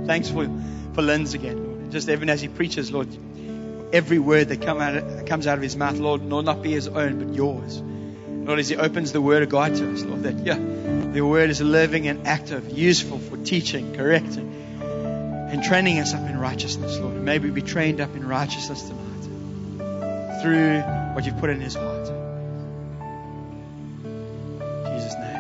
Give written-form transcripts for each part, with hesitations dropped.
Thanks for Linz again, Lord. Just even as he preaches, Lord, every word that comes out of his mouth, Lord, not be his own, but yours. Lord, as he opens the word of God to us, Lord, that, the word is living and active, useful for teaching, correcting, and training us up in righteousness, Lord. May we be trained up in righteousness tonight through what you've put in his heart. In Jesus' name.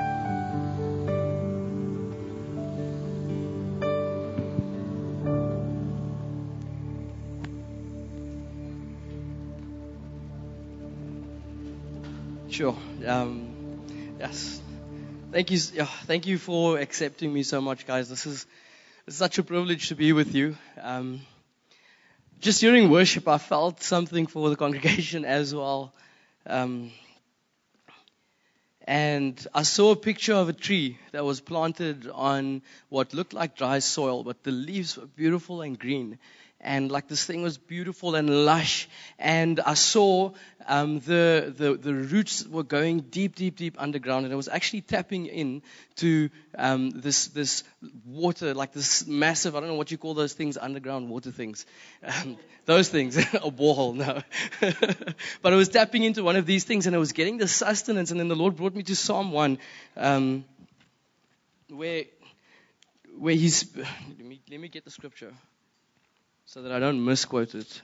Sure. Yes. Thank you. Thank you for accepting me so much, guys. It's such a privilege to be with you. Just during worship, I felt something for the congregation as well. And I saw a picture of a tree that was planted on what looked like dry soil, but the leaves were beautiful and green. And like this thing was beautiful and lush. And I saw the roots were going deep, deep, deep underground. And it was actually tapping in to this water, like this massive, I don't know what you call those things, underground water things. Those things, a borehole, no. But it was tapping into one of these things and it was getting the sustenance. And then the Lord brought me to Psalm 1, where he's, let me get the scripture so that I don't misquote it.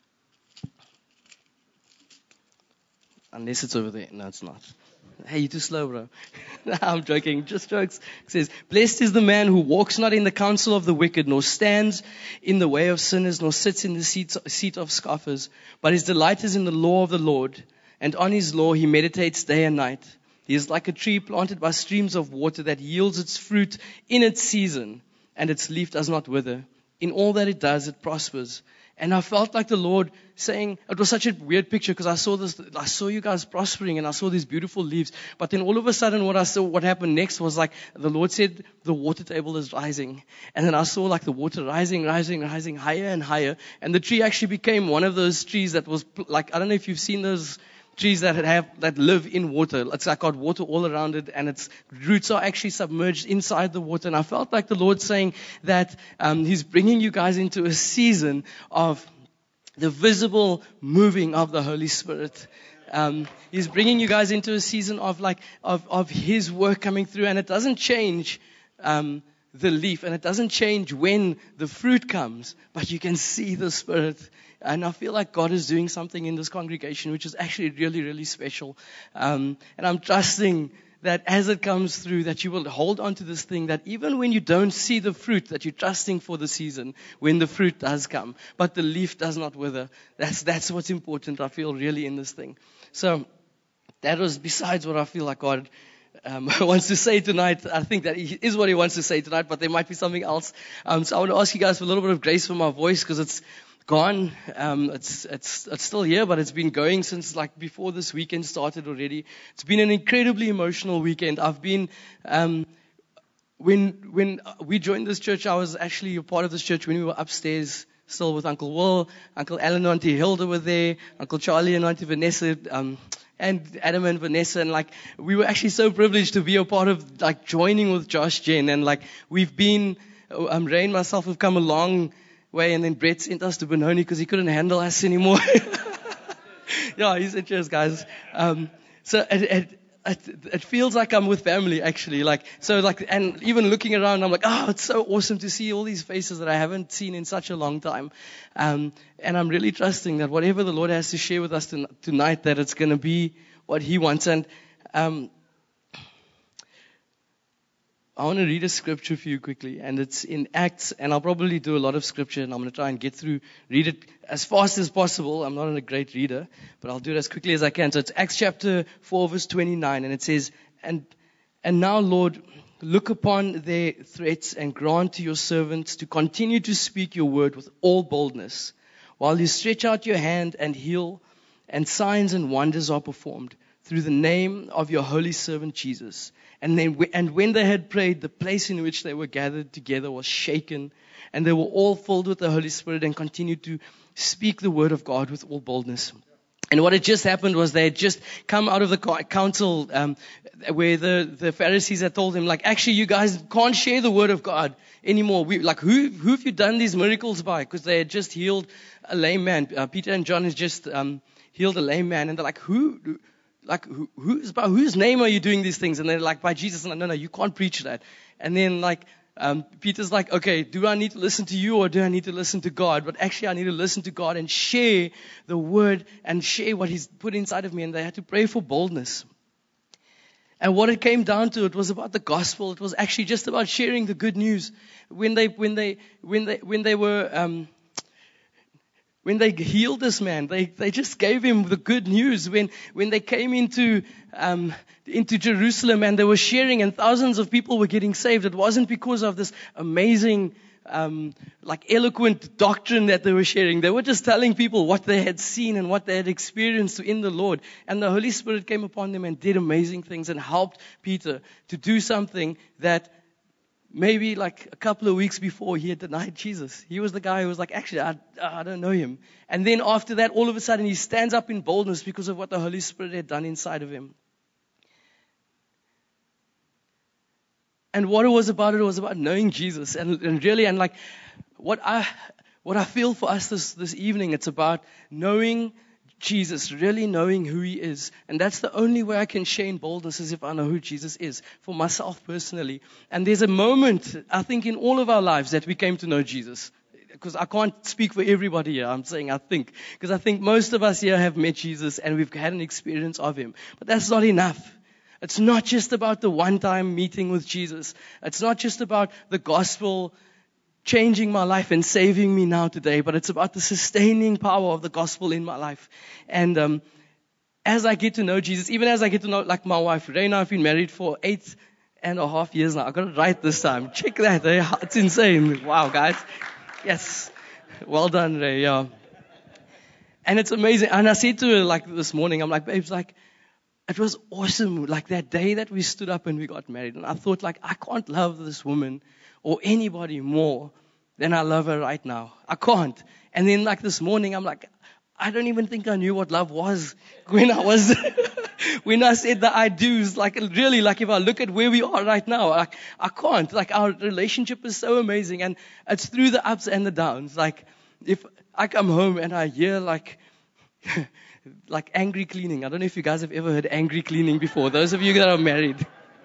Unless it's over there. No, it's not. Hey, you're too slow, bro. I'm joking. Just jokes. It says, "Blessed is the man who walks not in the counsel of the wicked, nor stands in the way of sinners, nor sits in the seat of scoffers. But his delight is in the law of the Lord, and on his law he meditates day and night. He is like a tree planted by streams of water that yields its fruit in its season, and its leaf does not wither. In all that it does, it prospers." And I felt like the Lord saying, it was such a weird picture because I saw you guys prospering and I saw these beautiful leaves. But then all of a sudden what happened next was like the Lord said, the water table is rising. And then I saw like the water rising higher and higher. And the tree actually became one of those trees that was like, I don't know if you've seen those trees that live in water. It's like got water all around it and its roots are actually submerged inside the water. And I felt like the Lord saying that He's bringing you guys into a season of the visible moving of the Holy Spirit. He's bringing you guys into a season of His work coming through, and it doesn't change the leaf, and it doesn't change when the fruit comes, but you can see the Spirit. And I feel like God is doing something in this congregation, which is actually really, really special. And I'm trusting that as it comes through, that you will hold on to this thing, that even when you don't see the fruit, that you're trusting for the season, when the fruit does come, but the leaf does not wither. That's what's important, I feel, really, in this thing. So that was besides what I feel like God wants to say tonight. I think that is what He wants to say tonight, but there might be something else. So I want to ask you guys for a little bit of grace for my voice, because it's gone. It's still here, but it's been going since like before this weekend started already. It's been an incredibly emotional weekend. I've been, when we joined this church, I was actually a part of this church when we were upstairs still with Uncle Will, Uncle Alan and Auntie Hilda were there, Uncle Charlie and Auntie Vanessa, and Adam and Vanessa, and like we were actually so privileged to be a part of like joining with Josh Jen, and like we've been, Ray and myself have come a long way, and then Brett sent us to Benoni because he couldn't handle us anymore. Yeah, he said, "Cheers, guys." So it feels like I'm with family, actually. And even looking around, I'm like, oh, it's so awesome to see all these faces that I haven't seen in such a long time. And I'm really trusting that whatever the Lord has to share with us tonight, that it's going to be what He wants. And I want to read a scripture for you quickly, and it's in Acts, and I'll probably do a lot of scripture, and I'm going to try and read it as fast as possible. I'm not a great reader, but I'll do it as quickly as I can. So it's Acts chapter 4, verse 29, and it says, And now, Lord, look upon their threats and grant to your servants to continue to speak your word with all boldness, while you stretch out your hand and heal, and signs and wonders are performed through the name of your holy servant Jesus. And when they had prayed, the place in which they were gathered together was shaken, and they were all filled with the Holy Spirit and continued to speak the word of God with all boldness. And what had just happened was they had just come out of the council where the Pharisees had told him, like, actually, you guys can't share the word of God anymore. Who have you done these miracles by? Because they had just healed a lame man. Peter and John had just healed a lame man. And they're like, by whose name are you doing these things? And they're like, by Jesus. And no, you can't preach that. And then Peter's like, okay, do I need to listen to you or do I need to listen to God? But actually I need to listen to God and share the word and share what he's put inside of me. And they had to pray for boldness. And what it came down to, it was about the gospel. It was actually just about sharing the good news. When they healed this man, they just gave him the good news. When they came into Jerusalem and they were sharing and thousands of people were getting saved, it wasn't because of this amazing, eloquent doctrine that they were sharing. They were just telling people what they had seen and what they had experienced in the Lord. And the Holy Spirit came upon them and did amazing things and helped Peter to do something that maybe like a couple of weeks before he had denied Jesus. He was the guy who was like, actually, I don't know him. And then after that, all of a sudden, he stands up in boldness because of what the Holy Spirit had done inside of him. And what it was about knowing Jesus. And really, and like what I feel for us this evening, it's about knowing Jesus, really knowing who he is. And that's the only way I can share in boldness, is if I know who Jesus is, for myself personally. And there's a moment, I think, in all of our lives that we came to know Jesus. Because I can't speak for everybody here. I'm saying I think. Because I think most of us here have met Jesus and we've had an experience of him. But that's not enough. It's not just about the one-time meeting with Jesus. It's not just about the gospel changing my life and saving me now today, but it's about the sustaining power of the gospel in my life. And as I get to know Jesus, even as I get to know, like my wife, Ray and I have been married for 8.5 years now. I got it right this time. Check that. It's insane. Wow, guys. Yes. Well done, Ray. Yeah. And it's amazing. And I said to her, like, this morning, I'm like, babes, like, it was awesome. Like that day that we stood up and we got married. And I thought, like, I can't love this woman or anybody more than I love her right now. I can't. And then like this morning, I'm like, I don't even think I knew what love was when I said the I do's. Like really, like if I look at where we are right now, like I can't. Like our relationship is so amazing, and it's through the ups and the downs. Like if I come home and I hear like angry cleaning. I don't know if you guys have ever heard angry cleaning before. Those of you that are married.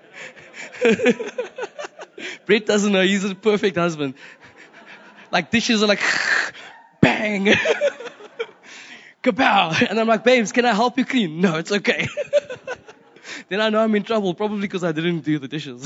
Brett doesn't know. He's a perfect husband. Like dishes are like bang. Kapow. And I'm like, babes, can I help you clean? No, it's okay. Then I know I'm in trouble, probably because I didn't do the dishes.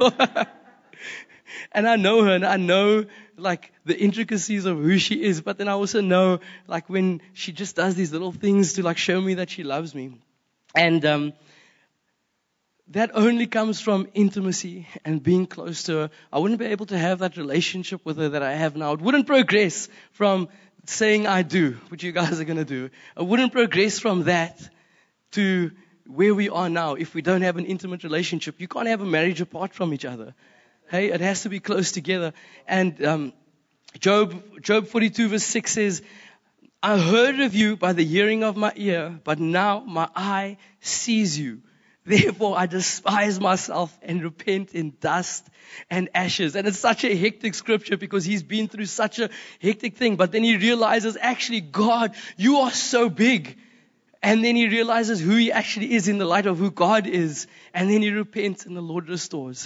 And I know her, and I know like the intricacies of who she is. But then I also know like when she just does these little things to like show me that she loves me. And that only comes from intimacy and being close to her. I wouldn't be able to have that relationship with her that I have now. It wouldn't progress from saying I do, which you guys are going to do. It wouldn't progress from that to where we are now if we don't have an intimate relationship. You can't have a marriage apart from each other. Hey, it has to be close together. And Job 42 verse 6 says, I heard of you by the hearing of my ear, but now my eye sees you. Therefore, I despise myself and repent in dust and ashes. And it's such a hectic scripture because he's been through such a hectic thing. But then he realizes, actually, God, you are so big. And then he realizes who he actually is in the light of who God is. And then he repents and the Lord restores.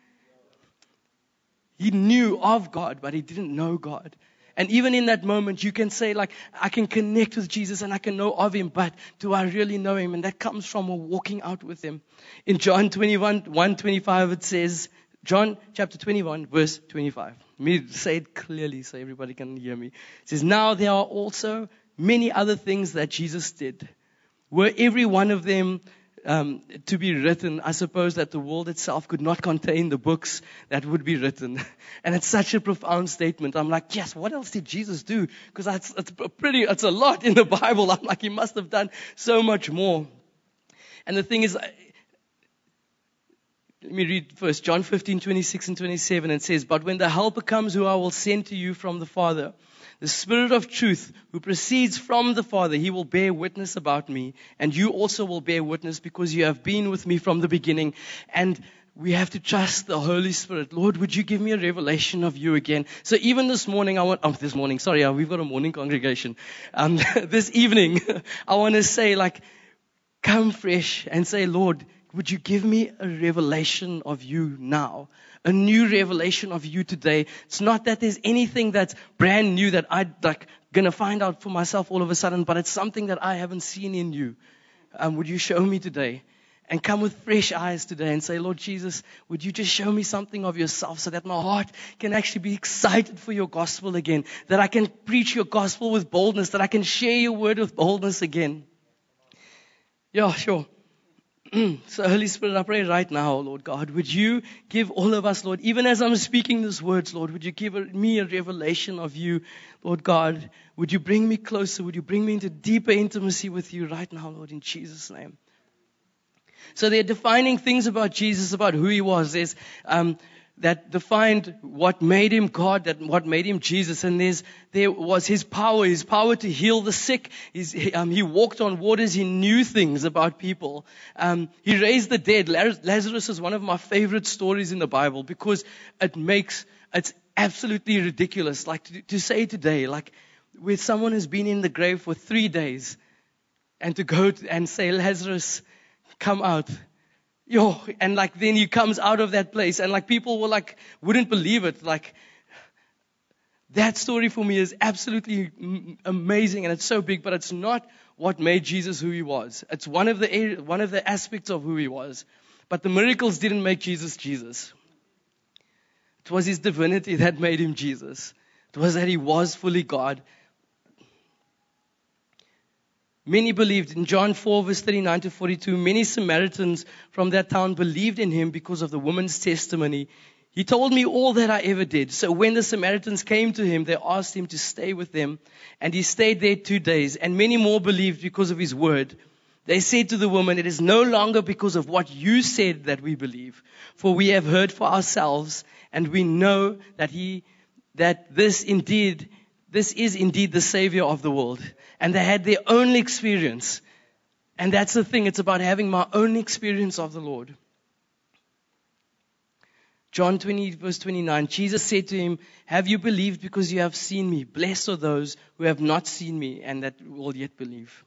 He knew of God, but he didn't know God. And even in that moment, you can say, like, I can connect with Jesus and I can know of him, but do I really know him? And that comes from walking out with him. In John 21:25, it says, John chapter 21, verse 25. Let me say it clearly so everybody can hear me. It says, now there are also many other things that Jesus did. Were every one of them to be written, I suppose that the world itself could not contain the books that would be written. And it's such a profound statement. I'm like, yes, what else did Jesus do? Because it's a lot in the Bible. I'm like, he must have done so much more. And the thing is, Let me read first. John 15:26 and 27. It says, "But when the Helper comes, who I will send to you from the Father, the Spirit of truth, who proceeds from the Father, he will bear witness about me. And you also will bear witness, because you have been with me from the beginning." And we have to trust the Holy Spirit. Lord, would you give me a revelation of you again? So even this morning, we've got a morning congregation. This evening, I want to say, come fresh and say, Lord, would you give me a revelation of you now? A new revelation of you today. It's not that there's anything that's brand new that I'm going to find out for myself all of a sudden, but it's something that I haven't seen in you. Would you show me today? And come with fresh eyes today and say, Lord Jesus, would you just show me something of yourself so that my heart can actually be excited for your gospel again, that I can preach your gospel with boldness, that I can share your word with boldness again. Yeah, sure. So Holy Spirit, I pray right now, Lord God, would you give all of us, Lord, even as I'm speaking these words, Lord, would you give me a revelation of you, Lord God? Would you bring me closer? Would you bring me into deeper intimacy with you right now, Lord, in Jesus' name? So they're defining things about Jesus, about who he was. There's that defined what made him God, what made him Jesus. And there was his power to heal the sick. He walked on waters. He knew things about people. He raised the dead. Lazarus is one of my favorite stories in the Bible, because it's absolutely ridiculous. To say today, where someone has been in the grave for 3 days, and to go and say, Lazarus, come out. And then he comes out of that place, and people were wouldn't believe it. That story for me is absolutely amazing, and it's so big, but it's not what made Jesus who he was. It's one of the aspects of who he was. But the miracles didn't make Jesus Jesus. It was his divinity that made him Jesus. It was that he was fully God. Many believed. In John 4, verse 39 to 42, many Samaritans from that town believed in him because of the woman's testimony. He told me all that I ever did. So when the Samaritans came to him, they asked him to stay with them. And he stayed there 2 days. And many more believed because of his word. They said to the woman, "It is no longer because of what you said that we believe. For we have heard for ourselves, and we know that this is indeed the Savior of the world." And they had their own experience. And that's the thing. It's about having my own experience of the Lord. John 20, verse 29, Jesus said to him, "Have you believed because you have seen me? Blessed are those who have not seen me and that will yet believe."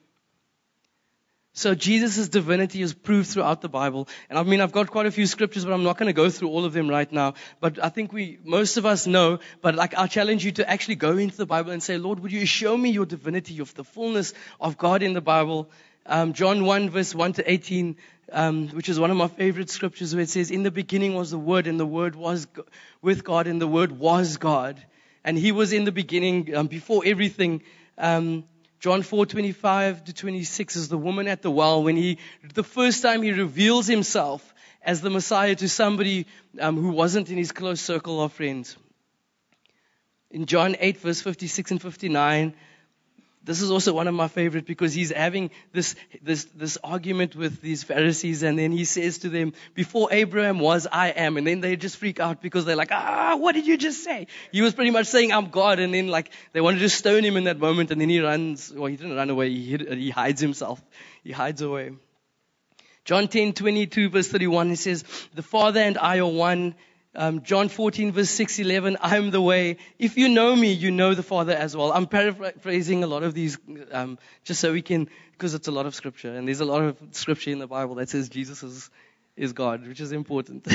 So Jesus' divinity is proved throughout the Bible. And I've got quite a few scriptures, but I'm not going to go through all of them right now. But I think most of us know, but I'll challenge you to actually go into the Bible and say, Lord, would you show me your divinity, of the fullness of God in the Bible? John 1, verse 1 to 18, which is one of my favorite scriptures, where it says, "In the beginning was the Word, and the Word was with God, and the Word was God. And he was in the beginning, before everything." John 4:25 to 26 is the woman at the well, when the first time he reveals himself as the Messiah to somebody who wasn't in his close circle of friends. In John 8, verse 56 and 59, this is also one of my favorite, because he's having this argument with these Pharisees, and then he says to them, "Before Abraham was, I am." And then they just freak out, because they're like, "What did you just say?" He was pretty much saying, "I'm God." And then they wanted to stone him in that moment, and then he runs. Well, he didn't run away. He hides himself. He hides away. John 10:22, verse 31, he says, "The Father and I are one." John 14, verse 6-11, "I am the way. If you know me, you know the Father as well." I'm paraphrasing a lot of these, just so we can, because it's a lot of scripture. And there's a lot of scripture in the Bible that says Jesus is God, which is important.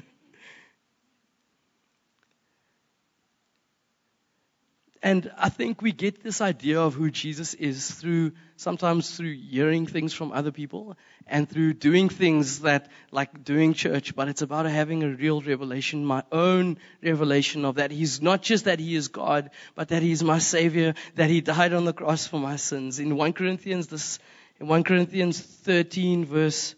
And I think we get this idea of who Jesus is sometimes through hearing things from other people and through doing things like doing church. But it's about having a real revelation, my own revelation of that He's not just that He is God, but that He's my Savior, that He died on the cross for my sins. In 1 Corinthians 13, verse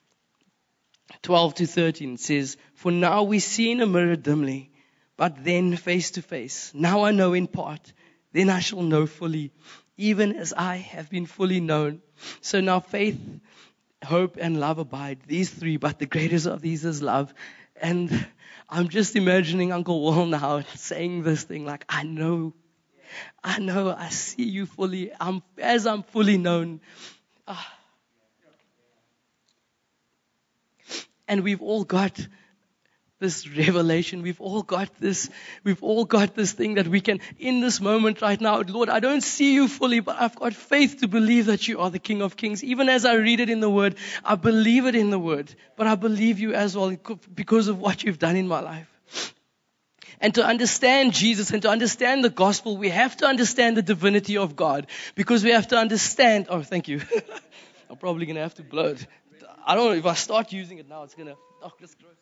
12 to 13, it says, "For now we see in a mirror dimly, but then face to face. Now I know in part, then I shall know fully, even as I have been fully known." So now faith hope, and love abide. These three, but the greatest of these is love. And I'm just imagining Uncle Will now saying this thing like, I know, I see you fully. As I'm fully known. And we've all got this revelation. We've all got this thing that we can, in this moment right now, Lord, I don't see you fully, but I've got faith to believe that you are the King of Kings. Even as I read it in the Word, I believe it in the Word, but I believe you as well because of what you've done in my life. And to understand Jesus and to understand the gospel, we have to understand the divinity of God, because we have to understand, thank you. I'm probably going to have to blow it. I don't know, if I start using it now, it's going to, just grow.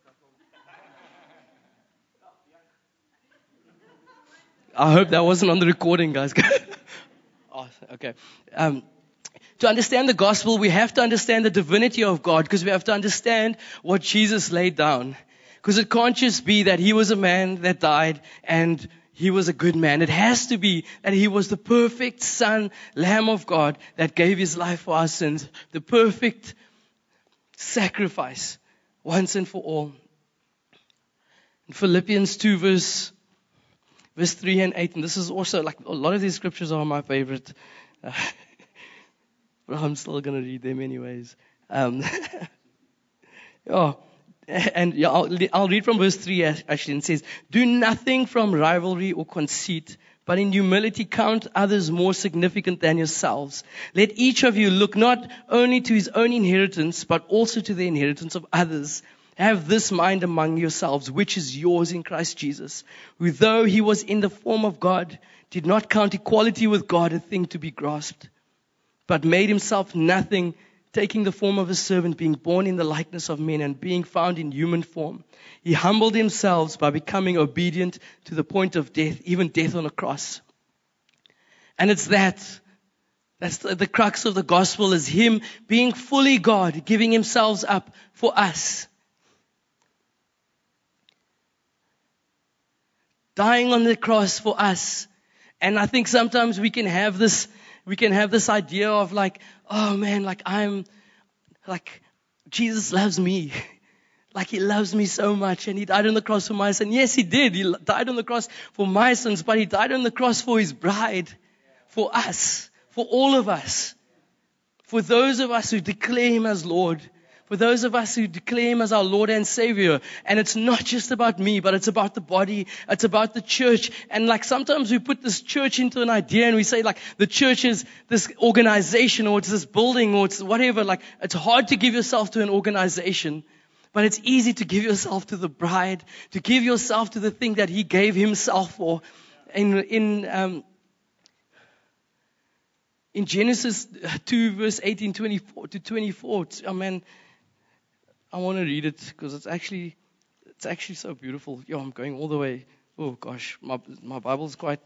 I hope that wasn't on the recording, guys. Okay. To understand the gospel, we have to understand the divinity of God, because we have to understand what Jesus laid down. Because it can't just be that he was a man that died and he was a good man. It has to be that he was the perfect Son, Lamb of God, that gave his life for our sins. The perfect sacrifice, once and for all. In Philippians 2 verse 3 and 8, and this is also, like, a lot of these scriptures are my favorite. But I'm still going to read them anyways. I'll read from verse 3 actually. It says, do nothing from rivalry or conceit, but in humility count others more significant than yourselves. Let each of you look not only to his own inheritance, but also to the inheritance of others. Have this mind among yourselves, which is yours in Christ Jesus, who, though he was in the form of God, did not count equality with God a thing to be grasped, but made himself nothing, taking the form of a servant, being born in the likeness of men, and being found in human form. He humbled himself by becoming obedient to the point of death, even death on a cross. And it's that's the crux of the gospel, is him being fully God, giving himself up for us. Dying on the cross for us. And I think sometimes we can have this idea of like, oh man, Jesus loves me. Like he loves me so much, and he died on the cross for my sin. Yes, he did. He died on the cross for my sins, but he died on the cross for his bride, for us, for all of us. For those of us who declare him as Lord. For those of us who declare him as our Lord and Savior. And it's not just about me, but it's about the body. It's about the church. And like sometimes we put this church into an idea and we say like the church is this organization, or it's this building, or it's whatever. Like it's hard to give yourself to an organization, but it's easy to give yourself to the bride, to give yourself to the thing that he gave himself for. In Genesis 2 verse 18, 24 to 24, I want to read it because it's actually so beautiful. I'm going all the way. Oh gosh, my Bible's quite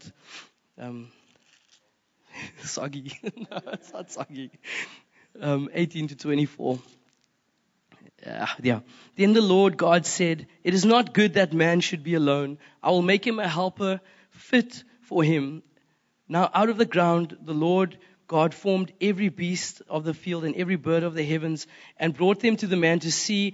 soggy. No, it's not soggy. 18 to 24. Yeah. Then the Lord God said, "It is not good that man should be alone. I will make him a helper fit for him." Now out of the ground the Lord God formed every beast of the field and every bird of the heavens, and brought them to the man to see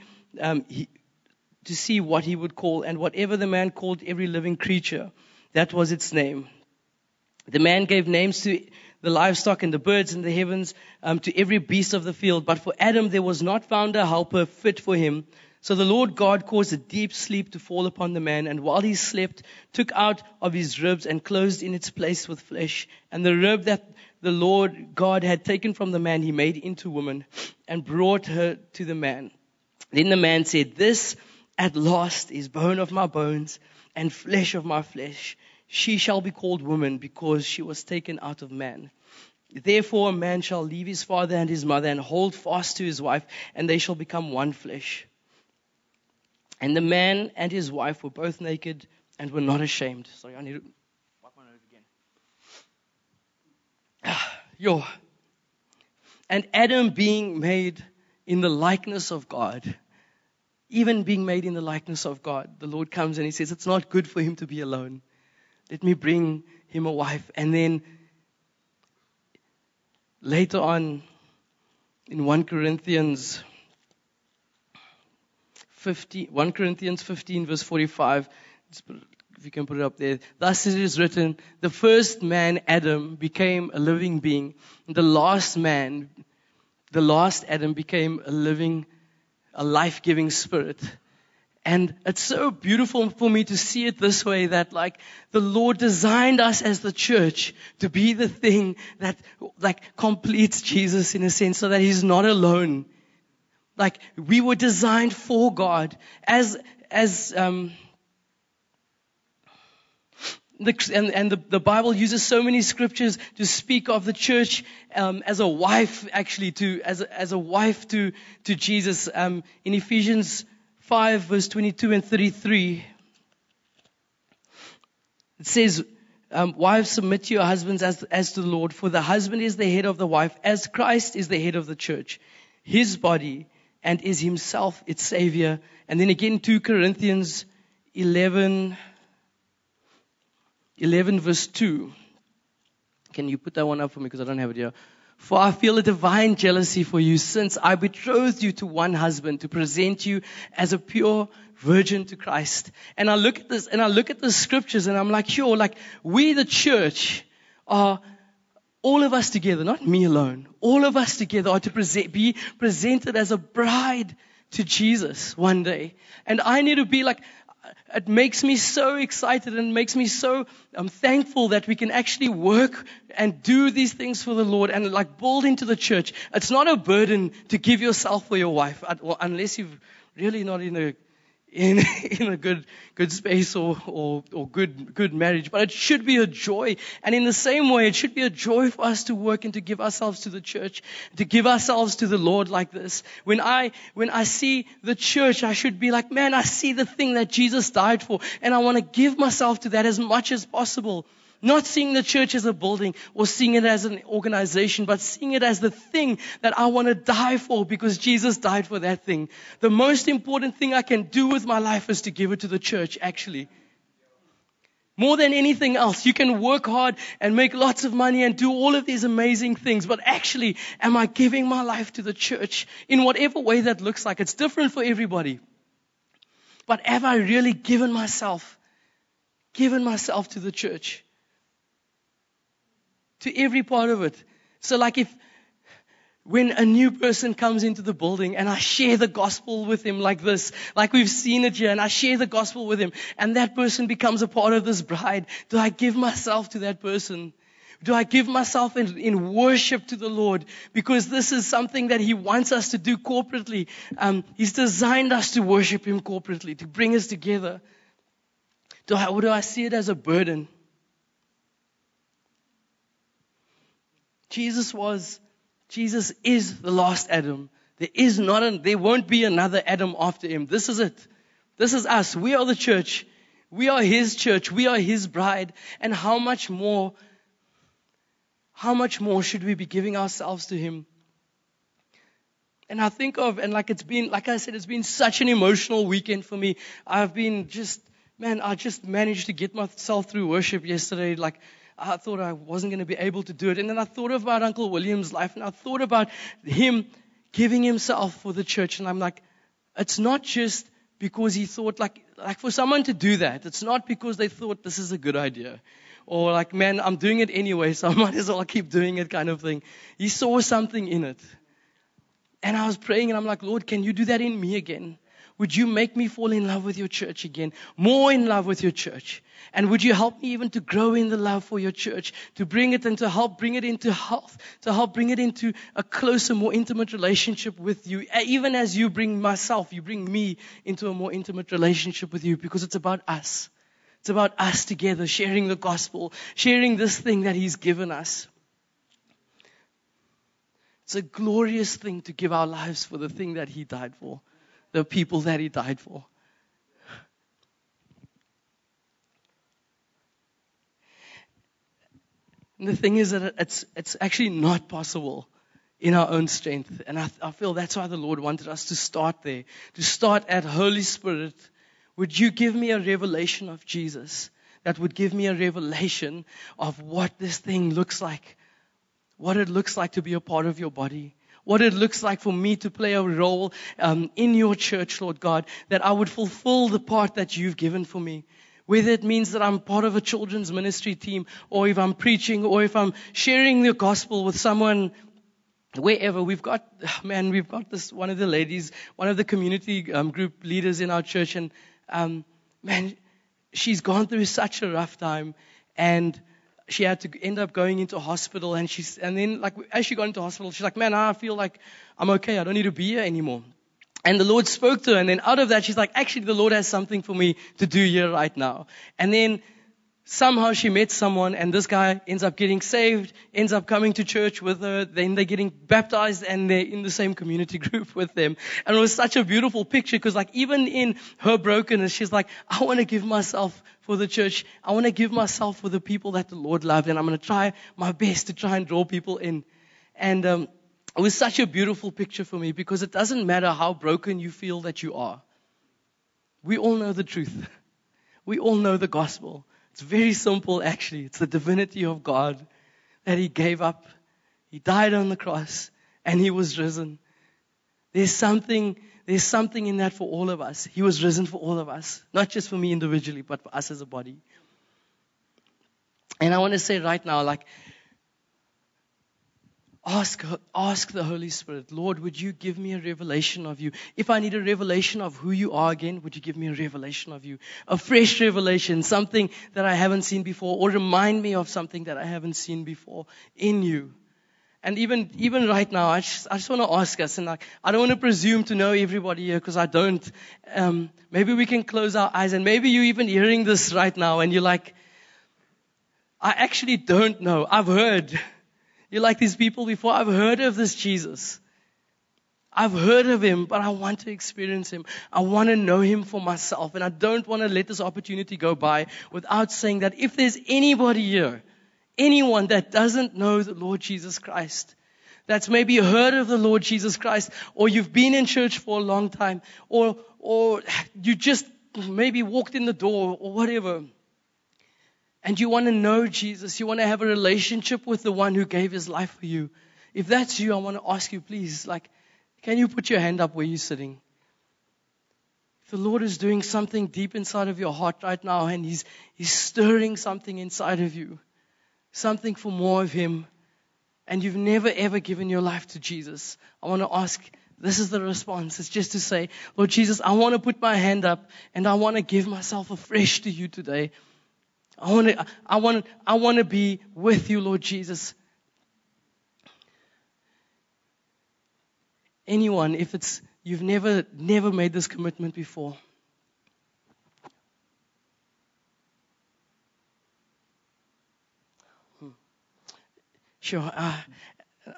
what he would call. And whatever the man called every living creature, that was its name. The man gave names to the livestock and the birds in the heavens, to every beast of the field. But for Adam there was not found a helper fit for him. So the Lord God caused a deep sleep to fall upon the man, and while he slept, took out of his ribs and closed in its place with flesh. And the rib that the Lord God had taken from the man, he made into woman, and brought her to the man. Then the man said, "This at last is bone of my bones and flesh of my flesh. She shall be called woman, because she was taken out of man. Therefore a man shall leave his father and his mother and hold fast to his wife, and they shall become one flesh." And the man and his wife were both naked and were not ashamed. Sorry, I need to wipe my nose again. And Adam, being made in the likeness of God, even being made in the likeness of God, the Lord comes and he says, it's not good for him to be alone. Let me bring him a wife. And then later on, in 1 Corinthians 15 verse 45. If you can put it up there. Thus it is written, the first man, Adam, became a living being. The last Adam became a life-giving spirit. And it's so beautiful for me to see it this way, that like the Lord designed us as the church to be the thing that like completes Jesus in a sense, so that He's not alone. Like we were designed for God the Bible uses so many scriptures to speak of the church as a wife, actually, as a wife to Jesus. In Ephesians 5, verse 22 and 33, it says, wives, submit to your husbands as to the Lord, for the husband is the head of the wife, as Christ is the head of the church, His body, and is Himself its Savior. And then again, 2 Corinthians 11 verse 2. Can you put that one up for me, because I don't have it here. For I feel a divine jealousy for you, since I betrothed you to one husband to present you as a pure virgin to Christ. And I look at this, and I look at the scriptures, and I'm like, sure, like we the church are, all of us together, not me alone, all of us together are to be presented as a bride to Jesus one day. And I need to be like, it makes me so excited and makes me so thankful that we can actually work and do these things for the Lord and like build into the church. It's not a burden to give yourself for your wife, unless you're really not in a good space or good marriage. But it should be a joy. And in the same way, it should be a joy for us to work and to give ourselves to the church, to give ourselves to the Lord like this. When I see the church, I should be like, man, I see the thing that Jesus died for, and I want to give myself to that as much as possible. Not seeing the church as a building or seeing it as an organization, but seeing it as the thing that I want to die for, because Jesus died for that thing. The most important thing I can do with my life is to give it to the church, actually. More than anything else, you can work hard and make lots of money and do all of these amazing things, but actually, am I giving my life to the church in whatever way that looks like? It's different for everybody. But have I really given myself to the church? To every part of it. So like when a new person comes into the building and I share the gospel with him like this, like we've seen it here, and I share the gospel with him, and that person becomes a part of this bride, do I give myself to that person? Do I give myself in worship to the Lord? Because this is something that He wants us to do corporately. He's designed us to worship Him corporately, to bring us together. Or do I see it as a burden? Jesus is the last Adam. There won't be another Adam after Him. This is it. This is us. We are the church. We are His church. We are His bride. And how much more should we be giving ourselves to Him? And I think like I said, it's been such an emotional weekend for me. I just managed to get myself through worship yesterday. Like, I thought I wasn't going to be able to do it. And then I thought about Uncle William's life, and I thought about him giving himself for the church. And I'm like, it's not just because he thought, like for someone to do that, it's not because they thought this is a good idea. Or like, man, I'm doing it anyway, so I might as well keep doing it kind of thing. He saw something in it. And I was praying, and I'm like, Lord, can you do that in me again? Would you make me fall in love with your church again? More in love with your church? And would you help me even to grow in the love for your church, to bring it and to help bring it into health, to help bring it into a closer, more intimate relationship with you. Even as you bring me into a more intimate relationship with you, because it's about us. It's about us together, sharing the gospel, sharing this thing that He's given us. It's a glorious thing to give our lives for the thing that He died for, the people that He died for. And the thing is that it's actually not possible in our own strength. And I feel that's why the Lord wanted us to start there. To start at Holy Spirit, would you give me a revelation of Jesus that would give me a revelation of what this thing looks like? What it looks like to be a part of your body. what it looks like for me to play a role in your church, Lord God, that I would fulfill the part that you've given for me. Whether it means that I'm part of a children's ministry team, or if I'm preaching, or if I'm sharing the gospel with someone, wherever. We've got this, one of the ladies, one of the community group leaders in our church, and she's gone through such a rough time, and she had to end up going into hospital, and then as she got into hospital, she's like, man, I feel like I'm okay. I don't need to be here anymore. And the Lord spoke to her, and then out of that, she's like, actually, the Lord has something for me to do here right now. And then somehow she met someone, and this guy ends up getting saved, ends up coming to church with her, then they're getting baptized, and they're in the same community group with them. And it was such a beautiful picture, because even in her brokenness, she's like, I want to give myself for the church. I want to give myself for the people that the Lord loved, and I'm going to try my best to try and draw people in. And it was such a beautiful picture for me, because it doesn't matter how broken you feel that you are. We all know the truth. We all know the gospel. It's very simple, actually. It's the divinity of God that He gave up. He died on the cross, and He was risen. There's something in that for all of us. He was risen for all of us. Not just for me individually, but for us as a body. And I want to say right now, ask the Holy Spirit, Lord, would you give me a revelation of you? If I need a revelation of who you are again, would you give me a revelation of you? A fresh revelation, something that I haven't seen before, or remind me of something that I haven't seen before in you. And even right now, I just want to ask us, and I don't want to presume to know everybody here, because I don't. Maybe we can close our eyes, and maybe you're even hearing this right now, and you're like, I actually don't know. I've heard. You're like these people before. I've heard of this Jesus. I've heard of Him, but I want to experience Him. I want to know Him for myself. And I don't want to let this opportunity go by without saying that if there's anybody here, anyone that doesn't know the Lord Jesus Christ, that's maybe heard of the Lord Jesus Christ, or you've been in church for a long time, or you just maybe walked in the door, or whatever, and you want to know Jesus, you want to have a relationship with the one who gave His life for you. If that's you, I want to ask you, please, can you put your hand up where you're sitting? If the Lord is doing something deep inside of your heart right now, and He's stirring something inside of you, something for more of Him, and you've never ever given your life to Jesus, I want to ask, this is the response. It's just to say, Lord Jesus, I want to put my hand up, and I want to give myself afresh to you today. I want to be with you, Lord Jesus. Anyone, if you've never made this commitment before, sure. And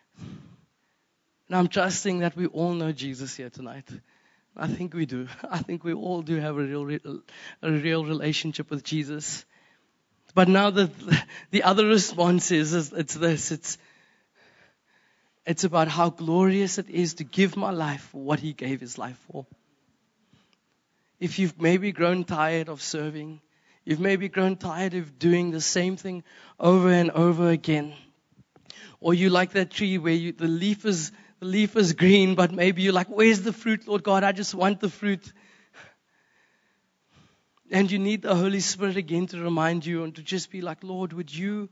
I'm trusting that we all know Jesus here tonight. I think we do. I think we all do have a real relationship with Jesus. But now the other response is it's this. It's about how glorious it is to give my life for what He gave His life for. If you've maybe grown tired of serving, you've maybe grown tired of doing the same thing over and over again, or you like that tree where the leaf is green, but maybe you're like, where's the fruit, Lord God? I just want the fruit. And you need the Holy Spirit again to remind you, and to just be like, Lord, would you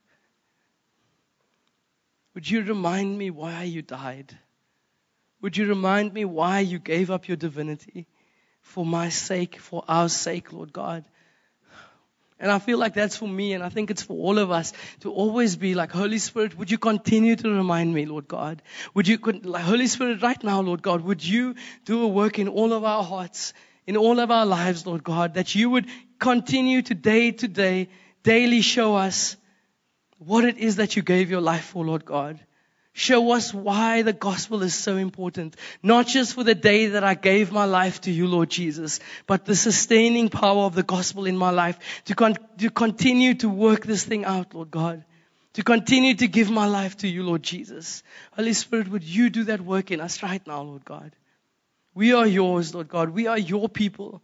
remind me why you died? Would you remind me why you gave up your divinity for my sake, for our sake, Lord God? And I feel like that's for me, and I think it's for all of us, to always be like, Holy Spirit, would you continue to remind me, Lord God? Holy Spirit, right now, Lord God, would you do a work in all of our hearts, in all of our lives, Lord God, that you would continue to day, daily show us what it is that you gave your life for, Lord God. Show us why the gospel is so important. Not just for the day that I gave my life to you, Lord Jesus, but the sustaining power of the gospel in my life to continue to work this thing out, Lord God. To continue to give my life to you, Lord Jesus. Holy Spirit, would you do that work in us right now, Lord God? We are yours, Lord God. We are your people.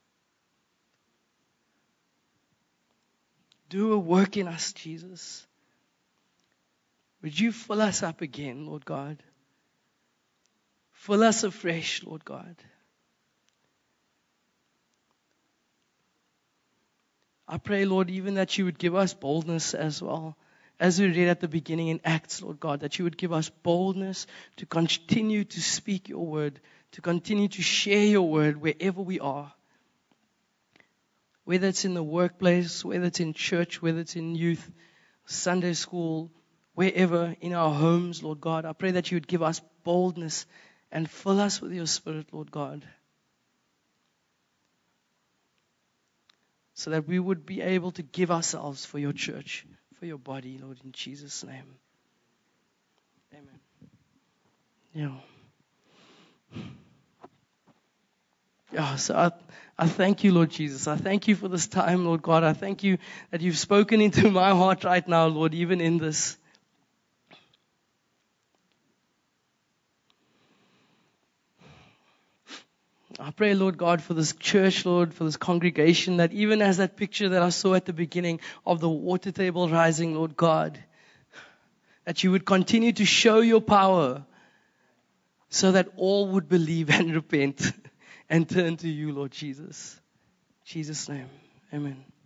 Do a work in us, Jesus. Would you fill us up again, Lord God? Fill us afresh, Lord God. I pray, Lord, even that you would give us boldness as well. As we read at the beginning in Acts, Lord God, that you would give us boldness to continue to speak your word, to continue to share your word wherever we are. Whether it's in the workplace, whether it's in church, whether it's in youth, Sunday school, wherever, in our homes, Lord God. I pray that you would give us boldness and fill us with your Spirit, Lord God. So that we would be able to give ourselves for your church, for your body, Lord, in Jesus' name. Amen. Yeah, so I thank you, Lord Jesus. I thank you for this time, Lord God. I thank you that you've spoken into my heart right now, Lord, even in this. I pray, Lord God, for this church, Lord, for this congregation, that even as that picture that I saw at the beginning of the water table rising, Lord God, that you would continue to show your power so that all would believe and repent and turn to you, Lord Jesus. In Jesus' name, amen.